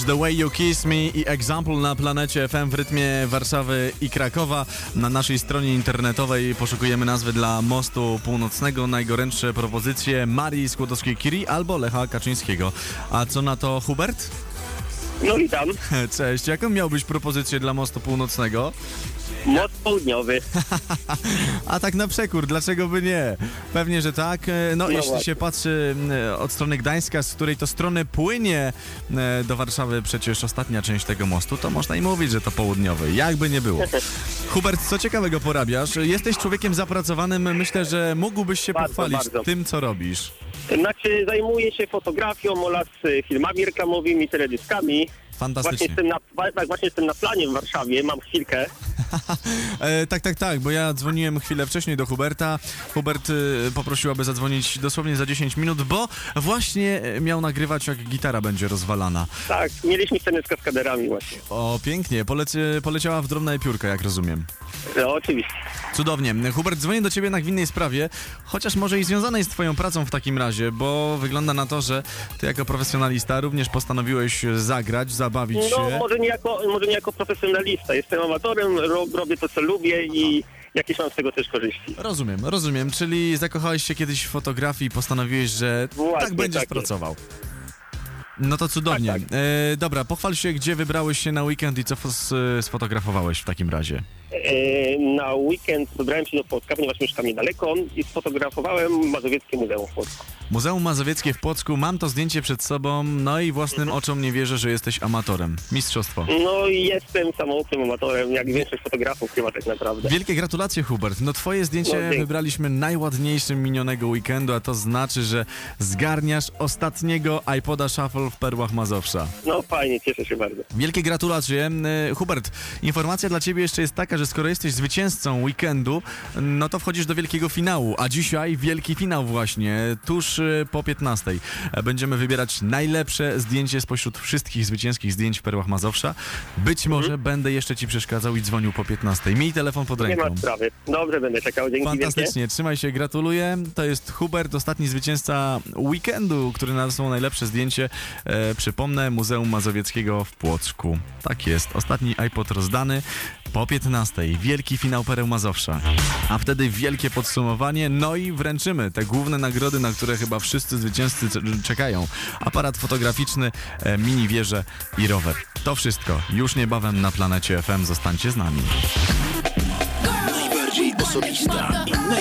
The Way You Kiss Me i Example na Planecie FM w rytmie Warszawy i Krakowa. Na naszej stronie internetowej poszukujemy nazwy dla mostu północnego. Najgorętsze propozycje Marii Skłodowskiej-Curie albo Lecha Kaczyńskiego. A co na to Hubert? No i tam. Cześć, jaką miałbyś propozycję dla mostu północnego? Most południowy. A tak na przekór, dlaczego by nie? Pewnie, że tak. No jeśli właśnie. się patrzy od strony Gdańska, z której to strony płynie do Warszawy przecież ostatnia część tego mostu, to można i mówić, że to południowy. Jakby nie było. Hubert, co ciekawego porabiasz? Jesteś człowiekiem zapracowanym. Myślę, że mógłbyś się Bardzo, pochwalić bardzo. tym, co robisz. Znaczy zajmuję się fotografią oraz filmami reklamowymi, teledyskami. Fantastycznie. Właśnie jestem na planie w Warszawie, mam chwilkę. Tak, bo ja dzwoniłem chwilę wcześniej do Huberta. Hubert poprosił, aby zadzwonić dosłownie za 10 minut, bo właśnie miał nagrywać, jak gitara będzie rozwalana. Tak, mieliśmy scenę z kaskaderami właśnie. O, pięknie. Poleciała w drobne piórka, jak rozumiem. No, oczywiście. Cudownie. Hubert, dzwonię do ciebie na gwinnej sprawie, chociaż może i związanej z twoją pracą w takim razie, bo wygląda na to, że ty jako profesjonalista również postanowiłeś zagrać, zabawić No, się. może nie jako profesjonalista. Jestem amatorem, robię to, co lubię i jakieś mam z tego też korzyści. Rozumiem. Czyli zakochałeś się kiedyś w fotografii i postanowiłeś, że Właśnie, tak będziesz tak jest. pracował. No to cudownie. Tak. Dobra, pochwal się, gdzie wybrałeś się na weekend i co sfotografowałeś w takim razie. Na weekend wybrałem się do Płocka, ponieważ mieszkam niedaleko i sfotografowałem Mazowieckie Muzeum w Płocku. Muzeum Mazowieckie w Płocku, mam to zdjęcie przed sobą, no i własnym oczom nie wierzę, że jesteś amatorem. Mistrzostwo. No i jestem samoukiem amatorem, jak większość fotografów chyba tak naprawdę. Wielkie gratulacje, Hubert. No twoje zdjęcie No, dzięki. wybraliśmy najładniejszym minionego weekendu, a to znaczy, że zgarniasz ostatniego iPoda Shuffle w Perłach Mazowsza. No fajnie, cieszę się bardzo. Wielkie gratulacje. Hubert, informacja dla ciebie jeszcze jest taka, że skoro jesteś zwycięzcą weekendu, no to wchodzisz do wielkiego finału, a dzisiaj wielki finał właśnie, tuż po 15. Będziemy wybierać najlepsze zdjęcie spośród wszystkich zwycięskich zdjęć w Perłach Mazowsza. Być może będę jeszcze ci przeszkadzał i dzwonił po 15. Miej telefon pod Nie ręką. ma sprawy. Dobrze, będę czekał. Dzięki wielkie. Fantastycznie, trzymaj się, gratuluję. To jest Hubert, ostatni zwycięzca weekendu, który nadesłał najlepsze zdjęcie. Przypomnę, Muzeum Mazowieckiego w Płocku. Tak jest, ostatni iPod rozdany po 15. Wielki finał Pereł Mazowsza. A wtedy wielkie podsumowanie, no i wręczymy te główne nagrody, na które chyba wszyscy zwycięzcy czekają. Aparat fotograficzny, mini wieże i rower. To wszystko już niebawem na Planecie FM. Zostańcie z nami. Najbardziej osobista i